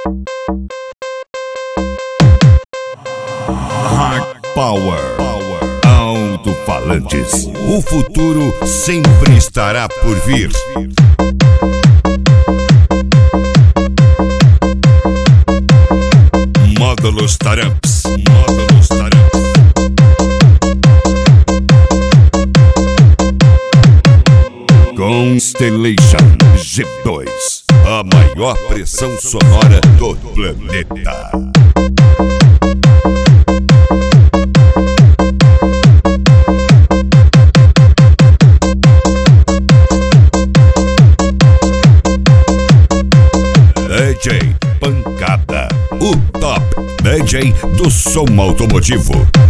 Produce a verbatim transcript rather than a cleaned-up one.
Hard Power, alto-falantes. O futuro sempre estará por vir. Módulos Taramps, módulos Taramps. Constellation G dois, a maior pressão sonora do planeta. D J Pancada, o top D J do som automotivo.